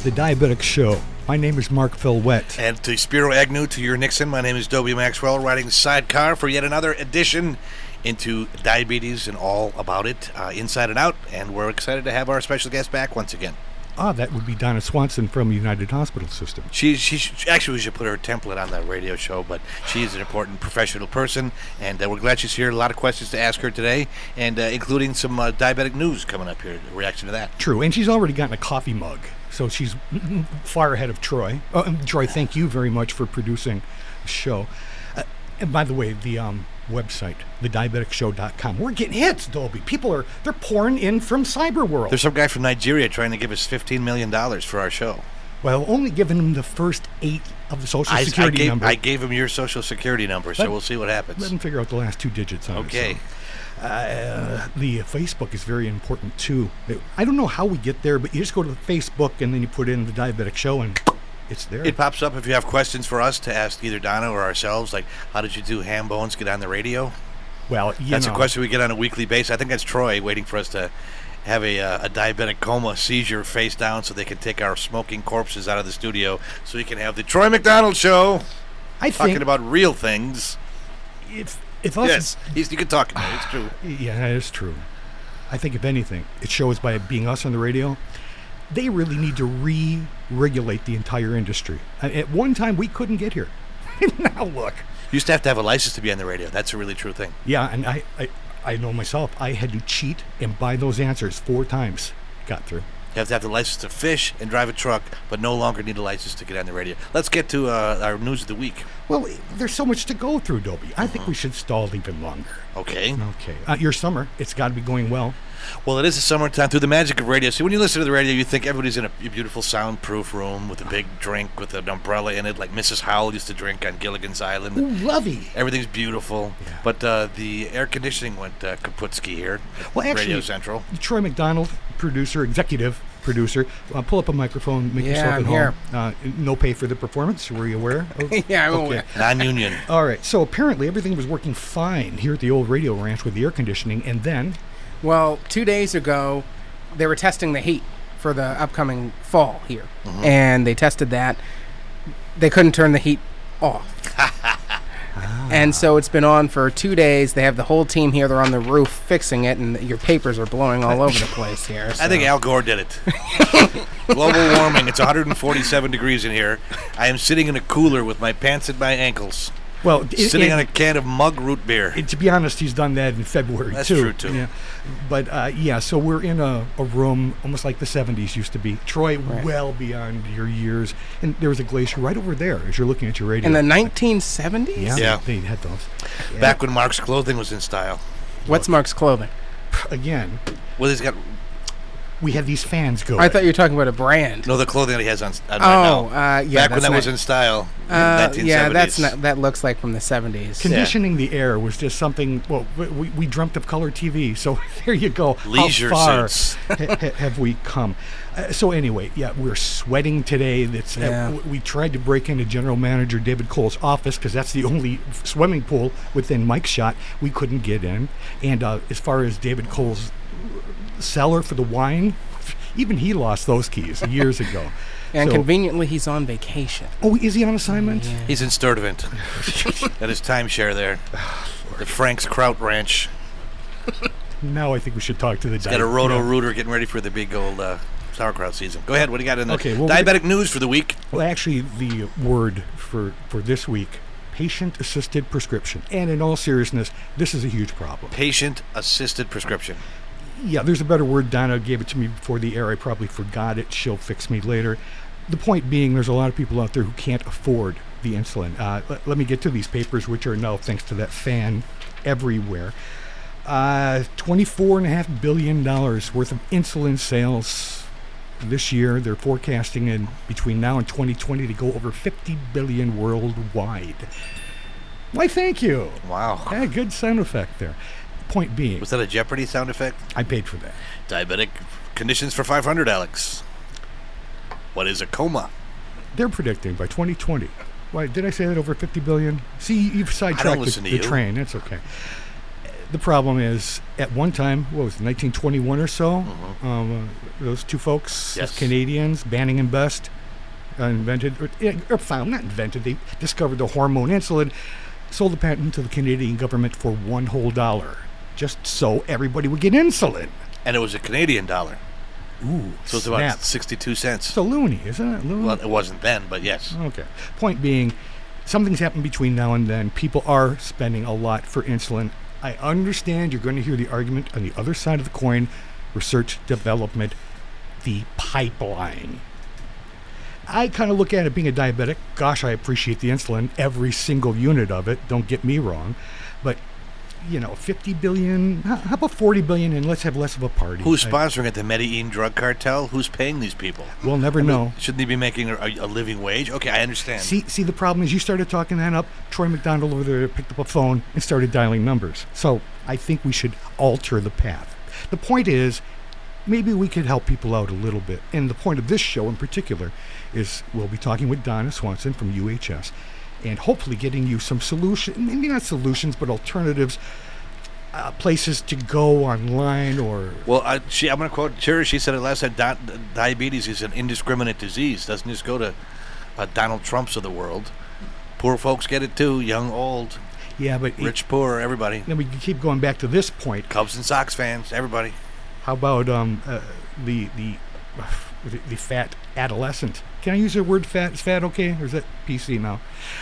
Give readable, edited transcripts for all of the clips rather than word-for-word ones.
The Diabetic Show. My name is Mark Philwett. And to Spiro Agnew, to your Nixon, my name is Dobie Maxwell, riding the sidecar for yet another edition into diabetes and all about it, inside and out. And we're excited to have our special guest back once again. That would be Donna Swanson from United Hospital System. Actually, we should put her template on the radio show, but she's an important professional person, and we're glad she's here. A lot of questions to ask her today, and including some diabetic news coming up here, a reaction to that. True, and she's already gotten a coffee mug, so she's far ahead of Troy. Troy, thank you very much for producing the show. And by the way, the website, thediabeticshow.com. We're getting hits, Dolby. People they're pouring in from Cyberworld. There's some guy from Nigeria trying to give us $15 million for our show. Well, only giving him the first 8 of the Social Security number. I gave him your Social Security number, so we'll see what happens. Let him figure out the last 2 digits on it. Okay. The Facebook is very important, too. I don't know how we get there, but you just go to the Facebook, and then you put in the Diabetic Show, and it's there. It pops up if you have questions for us to ask either Donna or ourselves, like, how did you do ham bones get on the radio? Well, that's a question we get on a weekly basis. I think that's Troy waiting for us to have a diabetic coma seizure face down so they can take our smoking corpses out of the studio so we can have the Troy McDonald Show talking about real things. Yes, you can talk about it. It's true. Yeah, it is true. I think if anything, it shows by being us on the radio, they really need to re-regulate the entire industry. At one time, we couldn't get here. Now look. You used to have a license to be on the radio. That's a really true thing. Yeah, and I know myself. I had to cheat and buy those answers 4 times. Got through. You have to have the license to fish and drive a truck, but no longer need a license to get on the radio. Let's get to our news of the week. Well, there's so much to go through, Dobie. I think we should stall even longer. Okay. Your summer, it's got to be going well. Well, it is the summertime through the magic of radio. See, when you listen to the radio, you think everybody's in a beautiful soundproof room with a big drink with an umbrella in it, like Mrs. Howell used to drink on Gilligan's Island. Ooh, lovely. Everything's beautiful. Yeah. But the air conditioning went kaputski here at Radio Central. Troy McDonald, executive producer, pull up a microphone, make yourself at home. Here. No pay for the performance. Were you aware? Yeah, I'm aware. Non-union. All right. So apparently everything was working fine here at the old radio ranch with the air conditioning, and then... Well, 2 days ago, they were testing the heat for the upcoming fall here, and they tested that. They couldn't turn the heat off. And so it's been on for 2 days. They have the whole team here. They're on the roof fixing it, and your papers are blowing all over the place here. So. I think Al Gore did it. Global warming. It's 147 degrees in here. I am sitting in a cooler with my pants at my ankles. Well, sitting on a can of mug root beer. To be honest, he's done that in February, That's too. That's true, too. Yeah. But, so we're in a room almost like the 70s used to be. Troy, well beyond your years. And there was a glacier right over there as you're looking at your radio. In the 1970s? Yeah. They had those. Yeah. Back when Mark's clothing was in style. What's Mark's clothing? Again. Well, he's got... We had these fans going. I thought you were talking about a brand. No, the clothing that he has on right now. Yeah. Back when that was in style. In the 1970s. Yeah, that looks like from the 70s. Conditioning the air was just something. Well, we dreamt of color TV, so there you go. Leisure suits. Have we come? So anyway, we're sweating today. We tried to break into General Manager David Cole's office because that's the only swimming pool within Mike's shot. We couldn't get in, and as far as David Cole's cellar for the wine, even he lost those keys years ago. And conveniently, he's on vacation. Oh, is he on assignment? Yeah. He's in Sturtevant at his timeshare there, the Frank's Kraut Ranch. Now I think we should talk to the. He's got a roto-rooter getting ready for the big old sauerkraut season. Go ahead. What do you got in the diabetic news for the week? Well, actually, the word for this week. Patient-assisted prescription. And in all seriousness, this is a huge problem. Patient-assisted prescription. Yeah, there's a better word. Donna gave it to me before the air. I probably forgot it. She'll fix me later. The point being, there's a lot of people out there who can't afford the insulin. Let me get to these papers, which are now, thanks to that fan, everywhere. $24.5 billion worth of insulin sales this year. They're forecasting in between now and 2020 to go over 50 billion worldwide. Why, thank you. Wow. Good sound effect there. Point being, was that a Jeopardy sound effect? I paid for that. Diabetic conditions for 500, Alex. What is a coma? They're predicting by 2020. Why did I say that over 50 billion? See, you've sidetracked the train. That's okay. The problem is, at one time, what was it, 1921 or so, those two folks, Canadians, Banning and Best, they discovered the hormone insulin, sold the patent to the Canadian government for $1 just so everybody would get insulin. And it was a Canadian dollar. Ooh, so it's about 62 cents. It's a loony, isn't it? Loony? Well, it wasn't then, but yes. Okay. Point being, something's happened between now and then. People are spending a lot for insulin. I understand you're going to hear the argument on the other side of the coin, research, development, the pipeline. I kind of look at it being a diabetic. Gosh, I appreciate the insulin, every single unit of it. Don't get me wrong. But, 50 billion, how about 40 billion, and let's have less of a party. Who's sponsoring it? The Medellin drug cartel? Who's paying these people? We'll never know. Shouldn't they be making a living wage? Okay, I understand. See, the problem is you started talking that up. Troy McDonald over there picked up a phone and started dialing numbers. So I think we should alter the path. The point is, maybe we could help people out a little bit. And the point of this show in particular is we'll be talking with Donna Swanson from UHS and hopefully getting you some solutions, maybe not solutions, but alternatives, places to go online or... Well, I'm going to quote Cherry. She said it last time, diabetes is an indiscriminate disease. Doesn't just go to Donald Trumps of the world. Poor folks get it too, young, old. Yeah, but... Rich, poor, everybody. Then we can keep going back to this point. Cubs and Sox fans, everybody. How about the fat adolescent? Can I use the word fat? Is fat okay? Or is that PC now?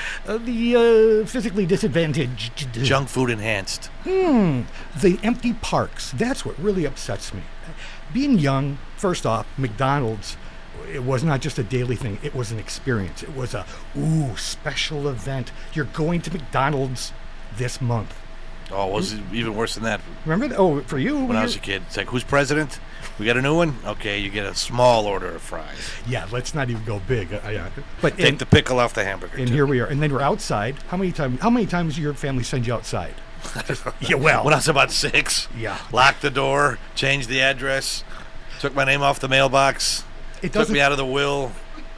The physically disadvantaged. Junk food enhanced. The empty parks. That's what really upsets me. Being young, first off, McDonald's, it was not just a daily thing. It was an experience. It was a, special event. You're going to McDonald's this month. Oh, was it even worse than that? Remember that? Oh, for you? When I was a kid. It's like, who's president? We got a new one? Okay, you get a small order of fries. Yeah, let's not even go big. But take the pickle off the hamburger. And here we are. And then we're outside. How many times did your family send you outside? Yeah, well. When I was about 6. Yeah. Locked the door, changed the address, took my name off the mailbox, took me out of the will.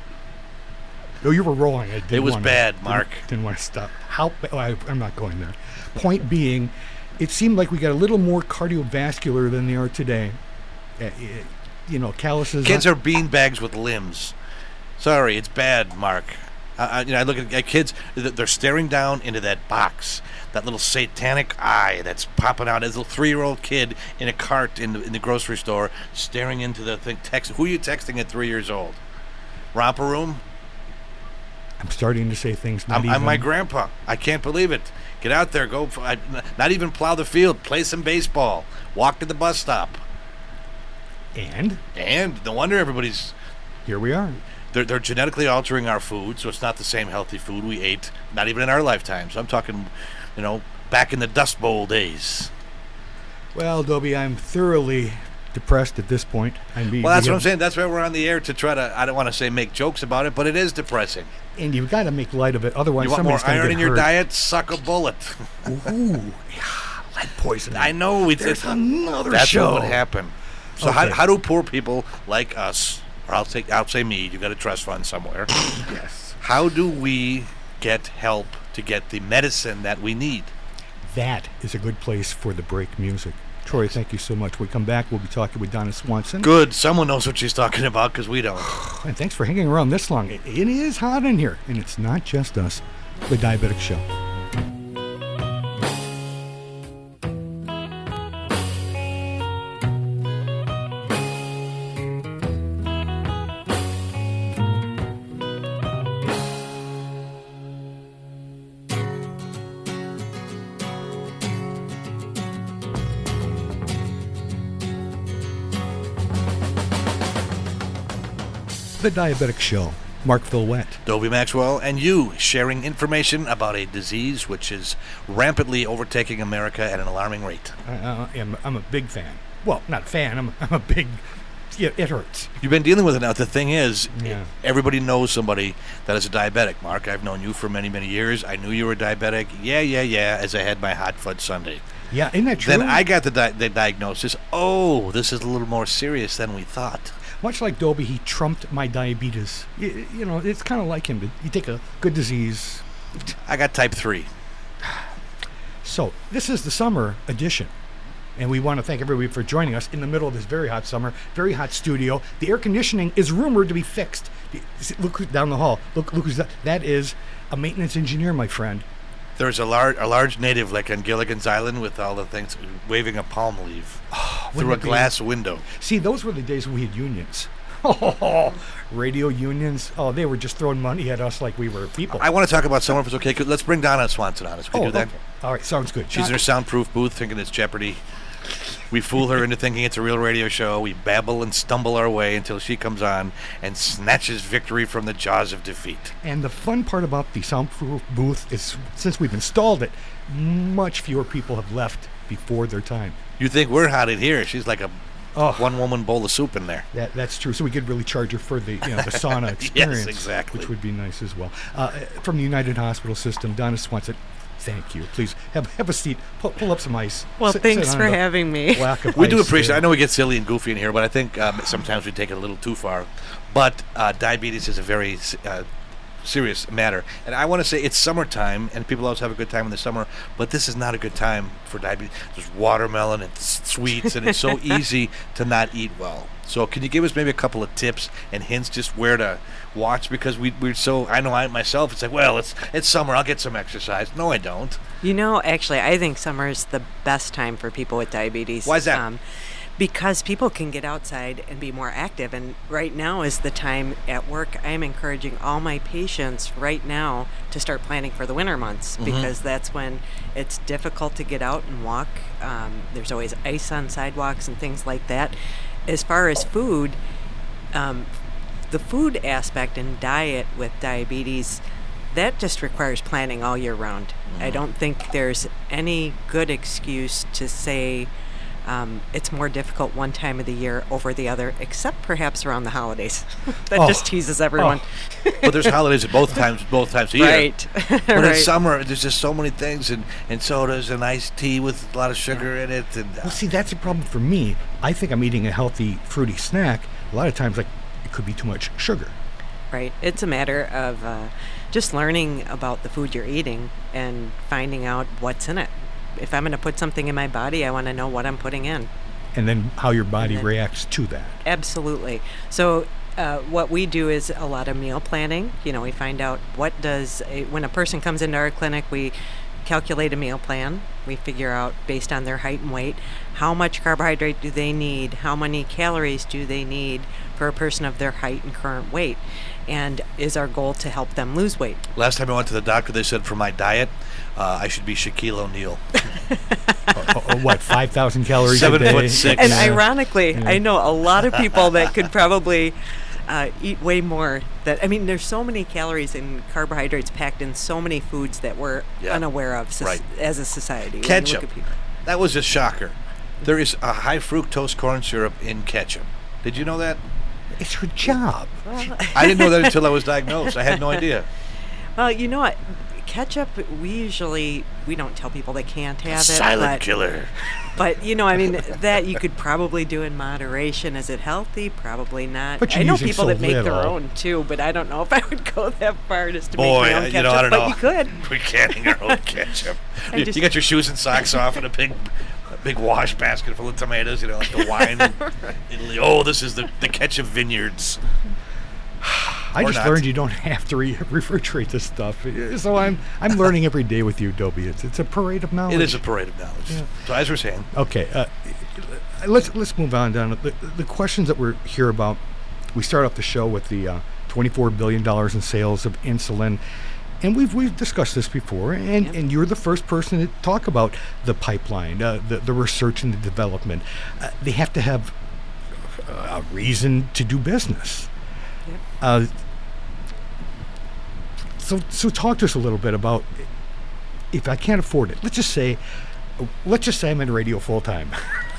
No, you were rolling. It was bad, Mark. Didn't want to stop. I'm not going there. Point being, it seemed like we got a little more cardiovascular than they are today. Calluses. Kids are beanbags with limbs. Sorry, it's bad, Mark. I look at kids, they're staring down into that box, that little satanic eye that's popping out. As a little 3-year-old kid in a cart in the grocery store, staring into the thing. Who are you texting at 3 years old? Romper Room? I'm starting to say things. I'm my grandpa. I can't believe it. Get out there, go. Not even plow the field. Play some baseball. Walk to the bus stop. And no wonder everybody's... Here we are. They're genetically altering our food, so it's not the same healthy food we ate, not even in our lifetimes. I'm talking, back in the Dust Bowl days. Well, Dobie, I'm thoroughly depressed at this point. Well, that's what I'm saying. That's why we're on the air, to try to, I don't want to say make jokes about it, but it is depressing. And you've got to make light of it, otherwise you want somebody's more iron in your hurt. diet? Suck a bullet. Ooh, lead poisoning. I know. There's another that's show. That's what would happen. So okay. how do poor people like us, or I'll say me, you've got a trust fund somewhere. Yes. How do we get help to get the medicine that we need? That is a good place for the break music. Troy, thank you so much. When we come back, we'll be talking with Donna Swanson. Good. Someone knows what she's talking about, because we don't. And thanks for hanging around this long. It is hot in here, and it's not just us. The Diabetic Show. The Diabetic Show. Mark Philwett, Dobie Maxwell, and you sharing information about a disease which is rampantly overtaking America at an alarming rate. I'm a big fan. Well, not a fan. I'm a big... Yeah, it hurts. You've been dealing with it now. The thing is, yeah. Everybody knows somebody that is a diabetic. Mark, I've known you for many, many years. I knew you were diabetic. Yeah, as I had my hot fudge sundae. Yeah, isn't that true? Then I got the diagnosis. Oh, this is a little more serious than we thought. Much like Dobie, he trumped my diabetes. You know, it's kind of like him. You take a good disease. I got type 3. So this is the summer edition. And we want to thank everybody for joining us in the middle of this very hot summer, very hot studio. The air conditioning is rumored to be fixed. Look who's down the hall. Look who's that. That is a maintenance engineer, my friend. There's a large native like on Gilligan's Island with all the things waving a palm leaf through a glass window. See, those were the days we had unions. Radio unions. Oh, they were just throwing money at us like we were people. I want to talk about summer if it's okay. Let's bring Donna Swanson on us. Can we do that? Okay. All right, sounds good. She's in her soundproof booth thinking it's Jeopardy. We fool her into thinking it's a real radio show. We babble and stumble our way until she comes on and snatches victory from the jaws of defeat. And the fun part about the soundproof booth is, since we've installed it, much fewer people have left before their time. You think we're hot in here? She's like a one-woman bowl of soup in there. That's true. So we could really charge her for the the sauna experience. Yes, exactly. Which would be nice as well. From the United Hospital System, Donna Swanson. Thank you. Please have a seat. Pull up some ice. Well, thanks for having me. We do appreciate it. I know we get silly and goofy in here, but I think sometimes we take it a little too far. But diabetes is a very serious matter. And I want to say it's summertime, and people always have a good time in the summer, but this is not a good time for diabetes. There's watermelon and sweets, and it's so easy to not eat well. So can you give us maybe a couple of tips and hints just where to watch? Because we're so, I know I myself, it's like, well, it's summer, I'll get some exercise. No, I don't. Actually, I think summer is the best time for people with diabetes. Why is that? Because people can get outside and be more active. And right now is the time at work. I'm encouraging all my patients right now to start planning for the winter months, because that's when it's difficult to get out and walk. There's always ice on sidewalks and things like that. As far as food, the food aspect and diet with diabetes, that just requires planning all year round. I don't think there's any good excuse to say it's more difficult one time of the year over the other, except perhaps around the holidays. That just teases everyone. But there's holidays at both times of year. Right. But in summer, there's just so many things, and sodas and iced tea with a lot of sugar in it. And, well, see, that's a problem for me. I think I'm eating a healthy, fruity snack. A lot of times, it could be too much sugar. Right. It's a matter of just learning about the food you're eating and finding out what's in it. If I'm going to put something in my body, I want to know what I'm putting in. And then how your body reacts to that. Absolutely. So what we do is a lot of meal planning. We find out when a person comes into our clinic, we calculate a meal plan. We figure out, based on their height and weight, how much carbohydrate do they need, how many calories do they need for a person of their height and current weight, and is our goal to help them lose weight. Last time I went to the doctor, they said for my diet, I should be Shaquille O'Neal. What, 5,000 calories a day? 7'6". And ironically, I know a lot of people that could probably eat way more. There's so many calories and carbohydrates packed in so many foods that we're unaware of as a society. Ketchup. That was a shocker. There is a high fructose corn syrup in ketchup. Did you know that? It's her job. I didn't know that until I was diagnosed. I had no idea. Well, you know what? Ketchup, we don't tell people they can't have it. Silent killer. But, that you could probably do in moderation. Is it healthy? Probably not. But I know people that make their own, too, but I don't know if I would go that far just to make my own ketchup. I don't know. But you could. We can't make our own ketchup. You got your shoes and socks off and a big wash basket full of tomatoes, like the wine in Italy. Oh, this is the ketchup vineyards. I just learned you don't have to refrigerate this stuff. So I'm learning every day with you, Dobie. It's a parade of knowledge. It is a parade of knowledge. Yeah. So as we're saying. Okay, let's move on down. The questions that we're here about, we start off the show with the $24 billion in sales of insulin. And we've discussed this before, and you're the first person to talk about the pipeline, the research and the development. They have to have a reason to do business. Yep. So talk to us a little bit about, if I can't afford it, let's just say I'm in radio full time.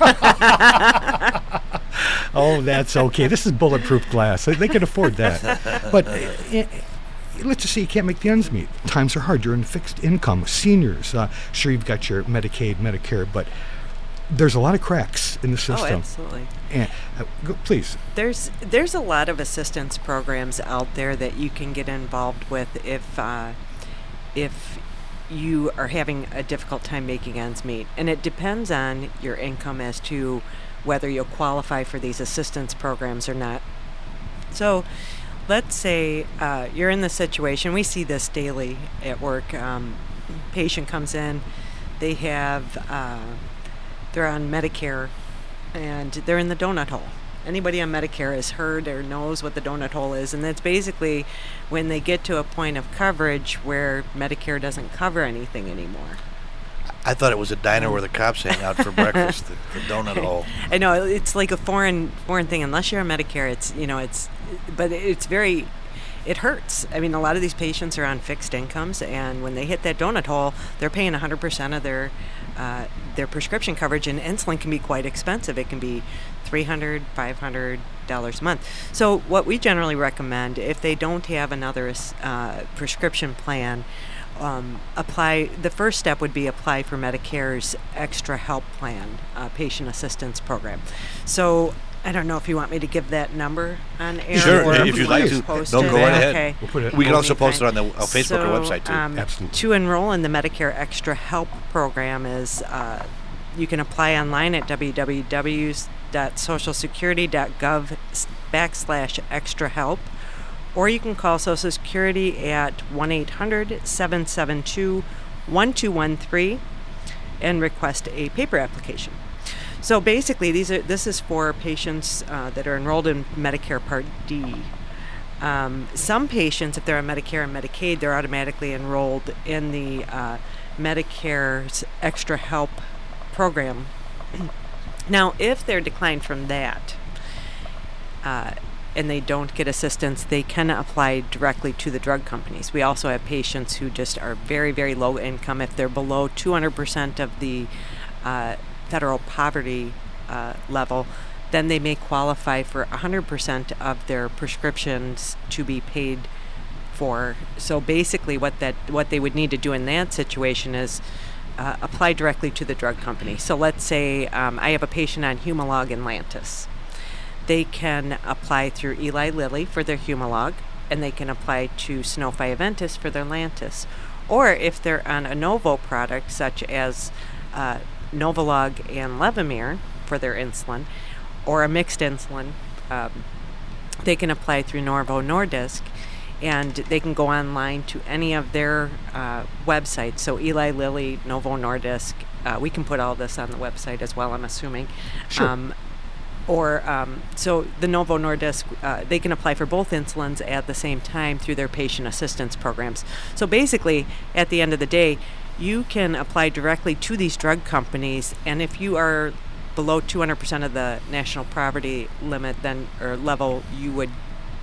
Oh, that's okay. This is bulletproof glass. They can afford that. But let's just say you can't make the ends meet. Times are hard. You're in fixed income. Seniors, sure, you've got your Medicaid, Medicare, but there's a lot of cracks in the system. Oh, absolutely. And, please. There's a lot of assistance programs out there that you can get involved with if you are having a difficult time making ends meet. And it depends on your income as to whether you'll qualify for these assistance programs or not. So let's say you're in the situation, we see this daily at work. Patient comes in, they have, they're on Medicare, and they're in the donut hole. Anybody on Medicare has heard or knows what the donut hole is, and that's basically when they get to a point of coverage where Medicare doesn't cover anything anymore. I thought it was a diner where the cops hang out for breakfast, the donut hole. I know, it's like a foreign thing. Unless you're on Medicare, but it's very, it hurts. I mean, a lot of these patients are on fixed incomes, and when they hit that donut hole, they're paying 100% of their prescription coverage, and insulin can be quite expensive. It can be $300, $500 a month. So what we generally recommend, if they don't have another prescription plan, the first step would be apply for Medicare's Extra Help Plan, patient assistance program. So I don't know if you want me to give that number on air. Sure, or if you'd like to. post No, it. go right ahead. Okay. We'll put it. We can also Okay, post it on the Facebook or website, too. Absolutely. To enroll in the Medicare Extra Help program is you can apply online at www.socialsecurity.gov/extrahelp, or you can call Social Security at 1-800-772-1213 and request a paper application. So basically, this is for patients that are enrolled in Medicare Part D. Some patients, if they're on Medicare and Medicaid, they're automatically enrolled in the Medicare's Extra Help program. Now, if they're declined from that and they don't get assistance, they can apply directly to the drug companies. We also have patients who just are very, very low income. If they're below 200% of the federal poverty level, then they may qualify for 100% of their prescriptions to be paid for. So basically what they would need to do in that situation is apply directly to the drug company. So let's say I have a patient on Humalog and Lantus. They can apply through Eli Lilly for their Humalog, and they can apply to Sanofi Aventis for their Lantus. Or if they're on a Novo product, such as Novolog and Levemir for their insulin, or a mixed insulin, they can apply through Novo Nordisk, and they can go online to any of their websites. So Eli Lilly, Novo Nordisk, we can put all this on the website as well, I'm assuming. Sure. So the Novo Nordisk, they can apply for both insulins at the same time through their patient assistance programs. So basically, at the end of the day, you can apply directly to these drug companies, and if you are below 200% of the national poverty limit, then or level, you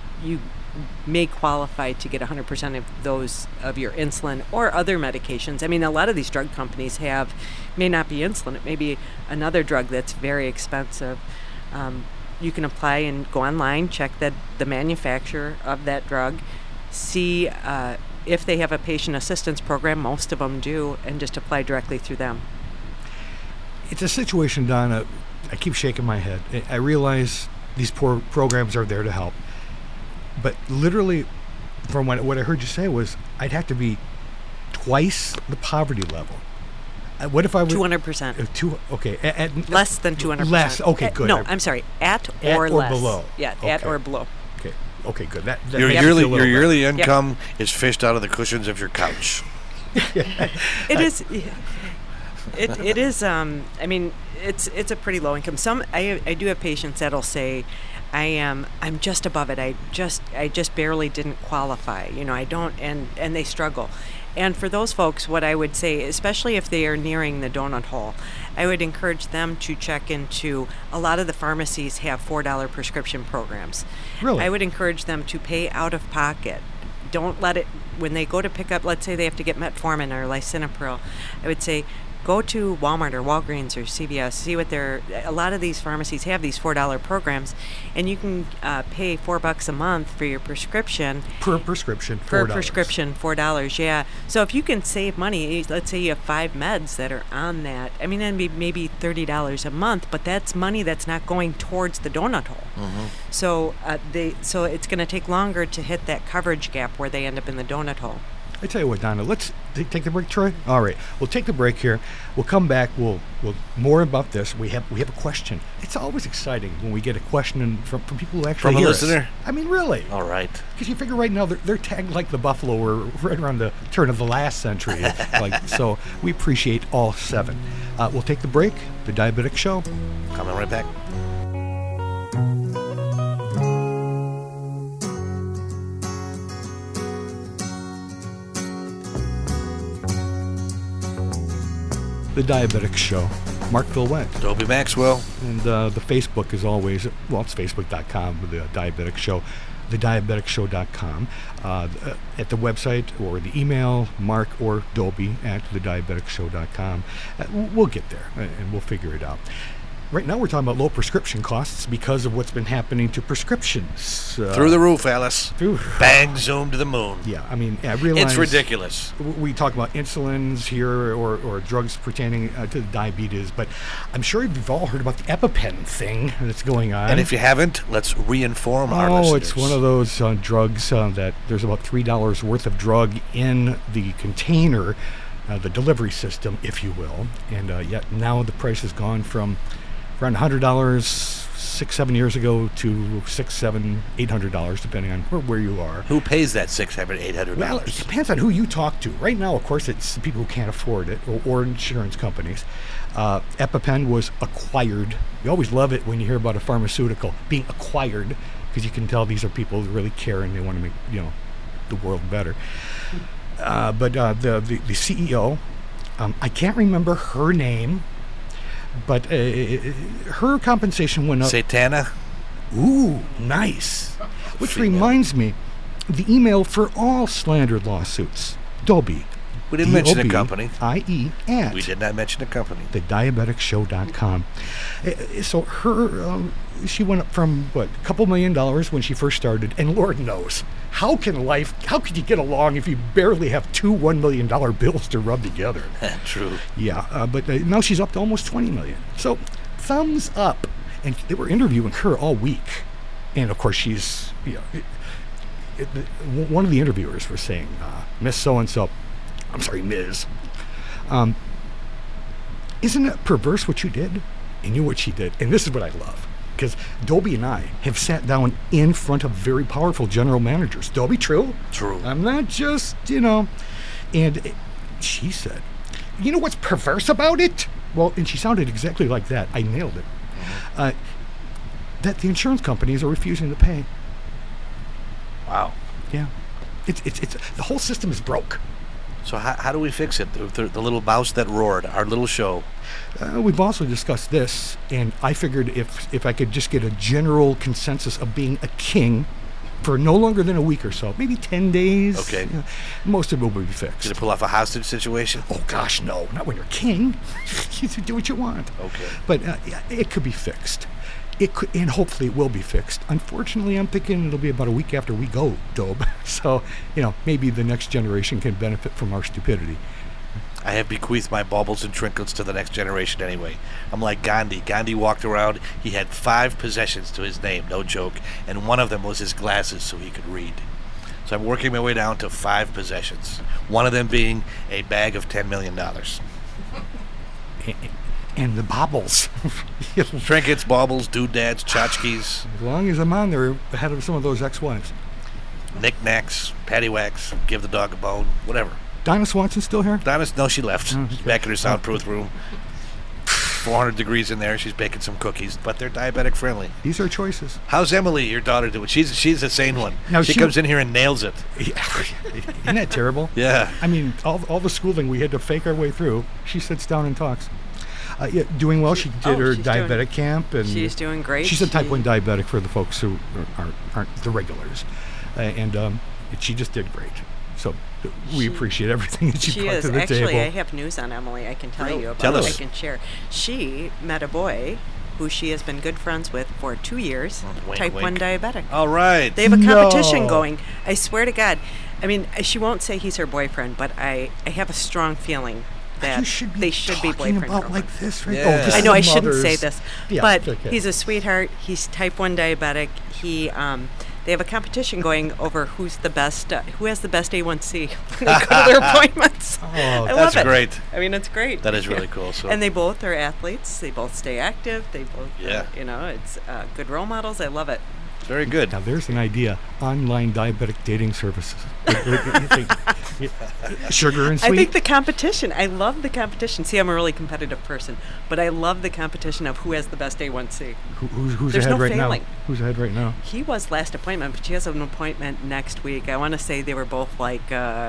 may qualify to get 100% of those of your insulin or other medications. I mean, a lot of these drug companies may not be insulin; it may be another drug that's very expensive. You can apply and go online, check the manufacturer of that drug, see if they have a patient assistance program. Most of them do, and just apply directly through them. It's a situation, Donna, I keep shaking my head. I realize these poor programs are there to help. But literally, from what I heard you say was, I'd have to be twice the poverty level. What if I were 200%? Okay, at less than 200%. Less. Okay, good. No, I'm sorry. At or less. Below. Yeah, okay. at or below. Okay, good. That Your yearly income is fished out of the cushions of your couch. It is. It is. I mean, it's a pretty low income. I do have patients that'll say, I'm just above it. I just barely didn't qualify. I don't, and they struggle. And for those folks, what I would say, especially if they are nearing the donut hole, I would encourage them to check into, a lot of the pharmacies have $4 prescription programs. Really? I would encourage them to pay out of pocket. Don't let it, when they go to pick up, let's say they have to get metformin or lisinopril, I would say, go to Walmart or Walgreens or CVS, see what a lot of these pharmacies have these $4 programs, and you can pay $4 a month for your prescription. Per prescription, $4. Per prescription, $4, yeah. So if you can save money, let's say you have 5 meds that are on that, I mean, that'd be maybe $30 a month, but that's money that's not going towards the donut hole. Mm-hmm. So it's going to take longer to hit that coverage gap where they end up in the donut hole. I tell you what, Donna, let's take the break, Troy? All right. We'll take the break here. We'll come back. We'll more about this. We have a question. It's always exciting when we get a question from people who actually From a hear listener? us. I mean, really. All right. Because you figure right now they're tagged like the buffalo were right around the turn of the last century. So we appreciate all 7. We'll take the break. The Diabetic Show. Coming right back. The Diabetic Show. Mark Villette. Dobie Maxwell. And the Facebook is always, well, it's facebook.com with the Diabetic Show, thediabeticshow.com. At the website or the email, Mark or Dobie at thediabeticshow.com. We'll get there and we'll figure it out. Right now we're talking about low prescription costs because of what's been happening to prescriptions. Through the roof, Alice. Bang, zoom to the moon. Yeah, I mean, I realize... It's ridiculous. We talk about insulins here or drugs pertaining to diabetes, but I'm sure you've all heard about the EpiPen thing that's going on. And if you haven't, let's re-inform our listeners. Oh, it's one of those drugs that there's about $3 worth of drug in the container, the delivery system, if you will. And yet now the price has gone from around $100 6-7 years ago to $600, $700, $800, depending on where you are. Who pays that $600, $800? Well, it depends on who you talk to. Right now, of course, it's the people who can't afford it or insurance companies. EpiPen was acquired. You always love it when you hear about a pharmaceutical being acquired because you can tell these are people who really care and they want to make the world better. But the CEO, I can't remember her name. But her compensation went up. Satana? Ooh, nice. Which reminds me, the email for all slandered lawsuits, Dobie. We didn't mention the company. I.E. at We did not mention the company. thediabeticshow.com. So her, she went up from, a couple $1 million when she first started, and Lord knows, how could you get along if you barely have 2 $1 million bills to rub together? True. Yeah, but now she's up to almost 20 million. So, thumbs up. And they were interviewing her all week. And of course, she's, one of the interviewers was saying, Miss So-and-so, I'm sorry, Ms. Isn't it perverse what you did? And you know what she did. And this is what I love. Because Dobie and I have sat down in front of very powerful general managers. Dobie, true? True. I'm not just, And she said, you know what's perverse about it? Well, and she sounded exactly like that. I nailed it. That the insurance companies are refusing to pay. Wow. Yeah. It's the whole system is broke. So how do we fix it? The little mouse that roared, our little show. We've also discussed this, and I figured if I could just get a general consensus of being a king for no longer than a week or so, maybe 10 days. Okay. Most of it will be fixed. Did it pull off a hostage situation? Oh, gosh, no. Not when you're king. You do what you want. Okay. But it could be fixed. It could, and hopefully it will be fixed. Unfortunately, I'm thinking it'll be about a week after we go, Dobe. So, maybe the next generation can benefit from our stupidity. I have bequeathed my baubles and trinkets to the next generation anyway. I'm like Gandhi. Gandhi walked around. He had 5 possessions to his name, no joke. And one of them was his glasses so he could read. So I'm working my way down to 5 possessions. One of them being a bag of $10 million. And the baubles. Trinkets, baubles, doodads, tchotchkes. As long as I'm on there ahead of some of those ex-wives. Knickknacks, paddywhacks, give the dog a bone, whatever. Dinah Swanson still here? No, she left. She's back in her soundproof room. 400 degrees in there. She's baking some cookies, but they're diabetic friendly. These are choices. How's Emily, your daughter, doing? She's a sane one. Now she comes in here and nails it. Isn't that terrible? Yeah. I mean, all the schooling we had to fake our way through. She sits down and talks. Doing well. She did her diabetic camp, and she's doing great. She's a type 1 diabetic for the folks who aren't the regulars, and she just did great. So we appreciate everything that she brought to the table. Actually, I have news on Emily I can tell you about. Tell us. I can share. She met a boy who she has been good friends with for 2 years, type 1 diabetic. All right. They have a competition going. I swear to God. I mean, she won't say he's her boyfriend, but I have a strong feeling that they should be boyfriend about girlfriend. like this, right? Yeah. Oh, I know I shouldn't say this, yeah, but okay. he's a sweetheart. He's type 1 diabetic. they have a competition going over who has the best A1C when they go to their appointments. I love that's it. great. I mean, it's great. That is really cool. So. And they both are athletes. They both stay active. They both, it's good role models. I love it. Very good. Now there's an idea: online diabetic dating services. Sugar and sweet. I think the competition. I love the competition. See, I'm a really competitive person, but I love the competition of who has the best A1C. Who's There's ahead no right failing. now? Who's ahead right now? He was last appointment, but she has an appointment next week. I want to say they were both like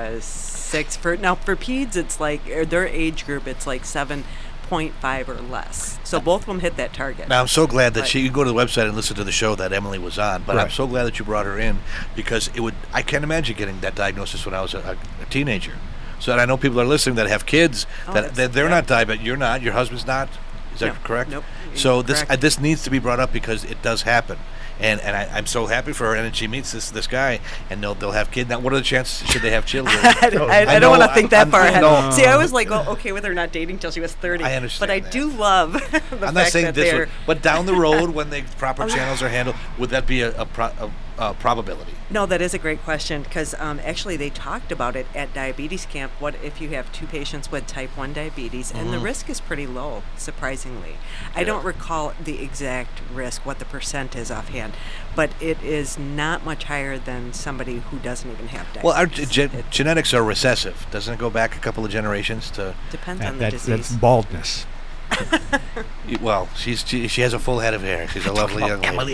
6 for peds. It's like their age group. It's like 7.5 or less. So both of them hit that target. Now I'm so glad that you can go to the website and listen to the show that Emily was on. But I'm so glad that you brought her in because I can't imagine getting that diagnosis when I was a teenager. So I know people are listening that have kids that they're not diabetic. You're not. Your husband's not. Is that correct? Nope. So this needs to be brought up because it does happen. And I'm so happy for her, and then she meets this guy, and they'll have kids. Now, what are the chances should they have children? I don't want to think that far ahead. No. See, I was like, well, okay with her not dating till she was 30. I understand but I that. do love the I'm fact not saying that this they're... one, but down the road when the proper channels are handled, would that be a probability? No, that is a great question because actually they talked about it at Diabetes Camp. What if you have 2 patients with type 1 diabetes? And the risk is pretty low, surprisingly. I don't recall the exact risk, what the percent is offhand, but it is not much higher than somebody who doesn't even have diabetes. Well, our genetics are recessive. Doesn't it go back a couple of generations to... Depends on the disease. That's baldness. Well, she has a full head of hair. She's a lovely young lady. Emily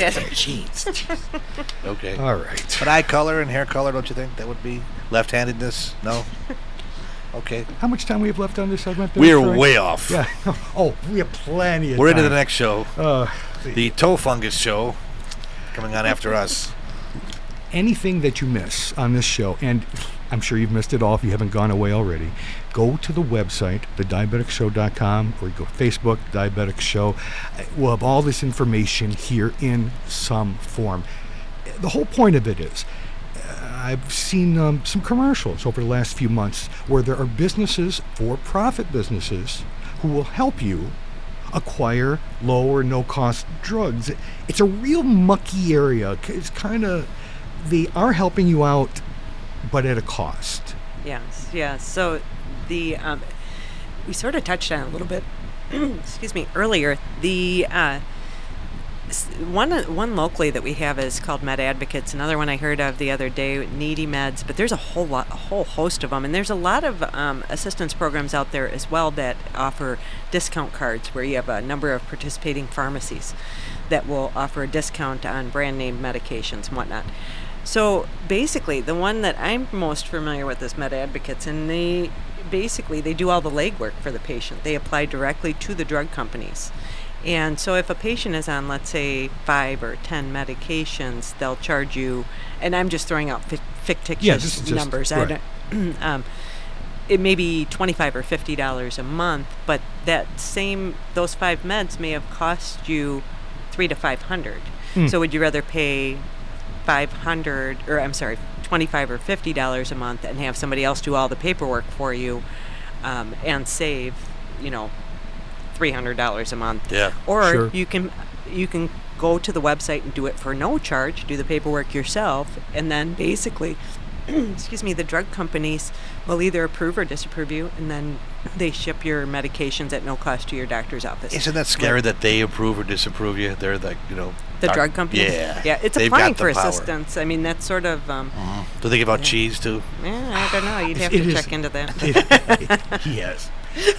Jeez. Okay. All right. But eye color and hair color, don't you think that would be left-handedness? No. Okay. How much time we have left on this segment? We're way off. Yeah. Oh, we have plenty of We're time. into the next show. The toe fungus show coming on after us. Anything that you miss on this show, and I'm sure you've missed it all if you haven't gone away already, go to the website, thediabeticshow.com, or go to Facebook, Diabetic Show. We'll have all this information here in some form. The whole point of it is, I've seen some commercials over the last few months where there are businesses, for-profit businesses, who will help you acquire low or no-cost drugs. It's a real mucky area. It's kind of... They are helping you out, but at a cost. Yes. So the we sort of touched on it a little bit. Excuse me. Earlier, the one locally that we have is called Med Advocates. Another one I heard of the other day, Needy Meds. But there's a whole host of them, and there's a lot of assistance programs out there as well that offer discount cards, where you have a number of participating pharmacies that will offer a discount on brand name medications and whatnot. So basically, the one that I'm most familiar with is Med Advocates, and they do all the legwork for the patient. They apply directly to the drug companies. And so if a patient is on, let's say, 5 or 10 medications, they'll charge you, and I'm just throwing out fictitious numbers. Right. It may be $25 or $50 a month, but those 5 meds may have cost you $300 to $500. So would you rather pay $25 or $50 a month and have somebody else do all the paperwork for you, and save, $300 a month? Yeah. Or you can go to the website and do it for no charge, do the paperwork yourself, and then basically, the drug companies will either approve or disapprove you, and then they ship your medications at no cost to your doctor's office. Isn't that scary that they approve or disapprove you? They're like, the drug companies? Yeah. It's They've applying got the for power. assistance. I mean, that's sort of... Do they give out cheese, too? I don't know. You'd have to check into that. Yes.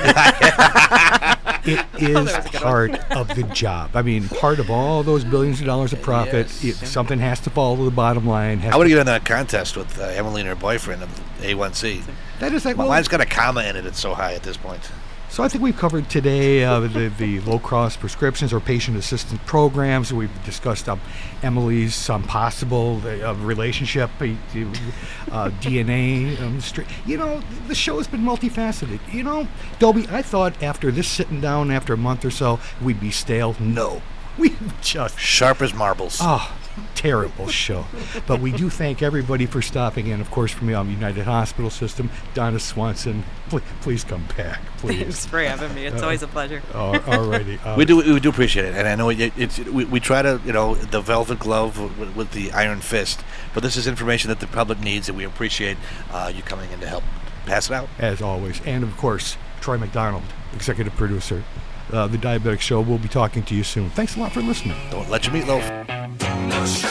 It is part of the job. I mean, part of all those billions of dollars of profit, something has to fall to the bottom line. I want to get in that contest with Emily and her boyfriend of A1C. That is like... Mine's got a comma in it. It's so high at this point. So I think we've covered today the low-cost prescriptions or patient assistance programs. We've discussed Emily's possible relationship, DNA. The show has been multifaceted. Dolby, I thought after this sitting down after a month or so, we'd be stale. No. We just... Sharp as marbles. Oh, terrible show. But we do thank everybody for stopping in. Of course, from the United Hospital System, Donna Swanson, please come back, please. Thanks for having me. It's always a pleasure. All righty. We do appreciate it, and I know we try to, the velvet glove with the iron fist, but this is information that the public needs, and we appreciate you coming in to help pass it out. As always. And, of course, Troy McDonald, executive producer. The Diabetic Show. We'll be talking to you soon. Thanks a lot for listening. Don't let your meatloaf. No